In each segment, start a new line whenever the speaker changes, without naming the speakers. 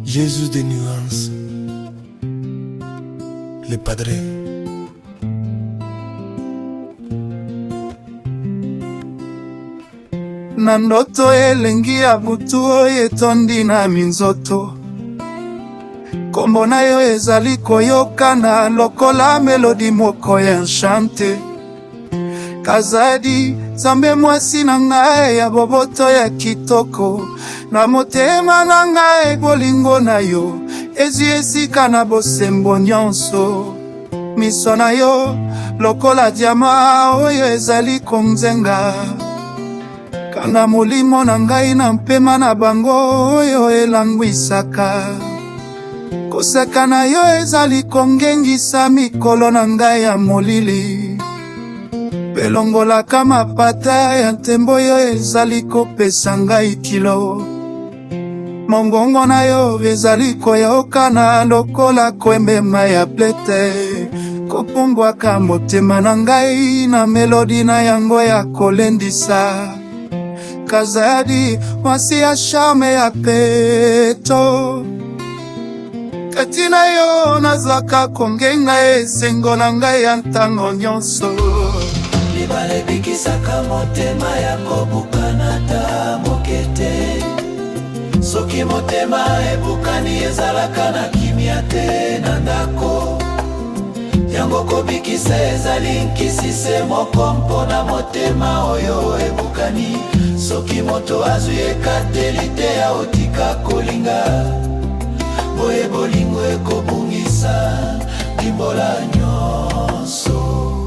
Jésus des nuances, le Padre.
Na ndoto elengi ya butu oyo etondi na minzoto, kombo na yo ezali koyokana lokola melodi moko ya enchante. Kazadi Nzambe mwasi na ngai ya boboto ya kitoko, na motema na ngai bolingo na yo ezwi esika na bosembo nyonso. Miso na yo lokola diama oyo ezali konzenga, kana molimo na ngai na mpema na bango oyo elangwisaka. Koseka na yo ezali kongengisa mikolo na ngai ya molili, pelongolaka mapata ya ntembo yo ezali kopesa ngai kilo. Mongongo na yo ezali koyokana lokola kwembema ya plete, kopumbwaka motema na ngai na melodi na yango ya kolendisa. Kazadi mwasi ya charme ya peto, kati na yo nazaka kongenga esengo na ngai ya ntango nyonso.
Libale bikisaka motema ya kobukana ta mokete, soki motema ebukani ezalaka na kimia te na ndako. Yango kobikisa ezali nkisise moko mpona motema oyo ebukani, soki moto azwi ekateli te ya otika kolinga. Boye bolingo ekobungisa limbola nyonso.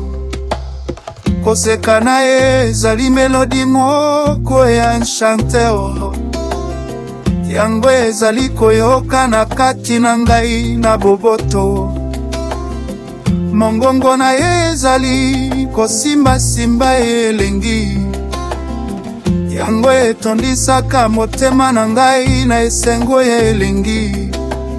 Koseka na ezali melodi moko ya enchanteur, yango ezali koyoka na kati na ngai na boboto. Mongongo na ezali kosimba elengi, yango etondisaka motema na ngai na esengo ya elengi.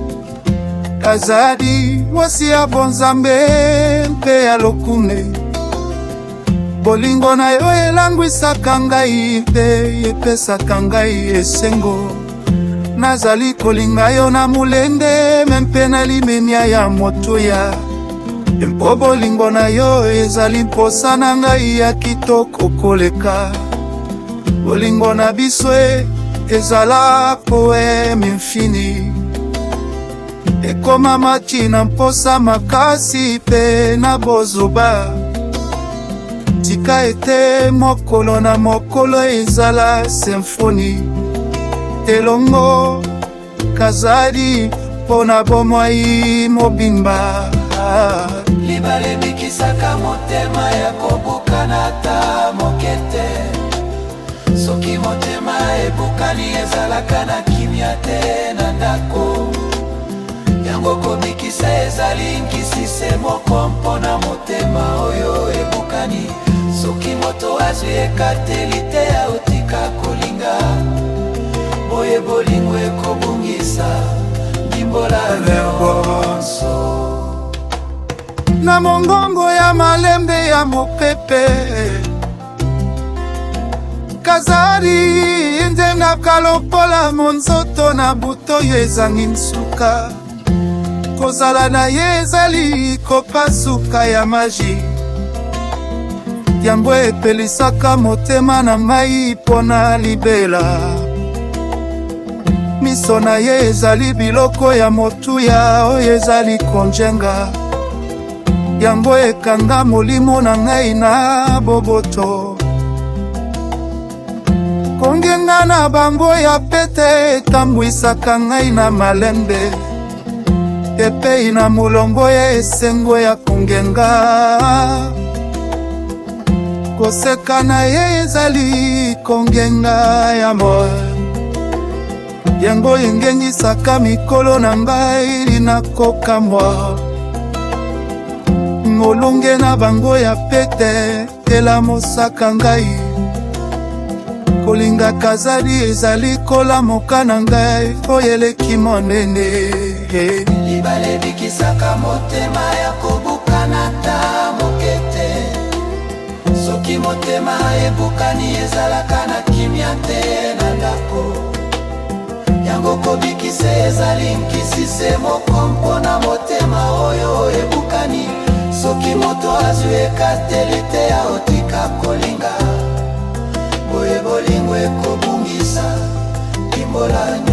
Kazadi mwasi ya bonzambe mpe ya lokune, bolingo na yo elangwisaka ngai mpe epesaka ngai esengo. Nazali kolinga yo na mulende mpe na limemia ya motuya, mpo bolingo na yo ezali mposa na ngai ya kitoko koleka. Bolingo na biso ezala poeme infini, ekoma mati na mposa makasi pe na bozoba. Tika ete mokolo na mokolo ezala symphony, elongo Kazadi pona bomoi mobimba.
Libale bikisaka motema ya kobukana ta mokete, soki motema ebukani ezalaka na kimia te na ndako. Yango kobikisa ezali nkisise moko mpona motema oyo ebukani, soki moto azwi ekateli te ya otika kolinga. Boye bolingo ekobungisa limbola nyonso.
Na mongongo ya malembe ya mopepe, Kazadi ndenga kalopola monzoto na buto yo ezangi nsuka. Kozala na ye ezali kopasuka ya magi, yango epelisaka motema na ngai pona libela. Miso na ye ezali biloko ya motuya oyo ezali konjenga, yango ekanga molimo na ngai na boboto. Kongenga na bango ya pete etambwisaka ngai na malembe, epei na molongo ya esengo ya kongenga. Koseka na ye ezali kongenga ya moyo, yango engengisaka mikolo na ngai linakokamwa. Molonge na bango ya pete elamosaka ngai, kolinga Kazadi ezali kolamoka na ngai oyo eleki monene.
Libale bikisaka motema ya kobukana ta mokete, soki motema ebukani ezalaka na kimia te na ndako. yango kobikisa ezali nkisi se moko mpona motema oyo ebukani. Soki moto azwi ekateli te ya otika kolinga, boye bolingo ekobungisa imbola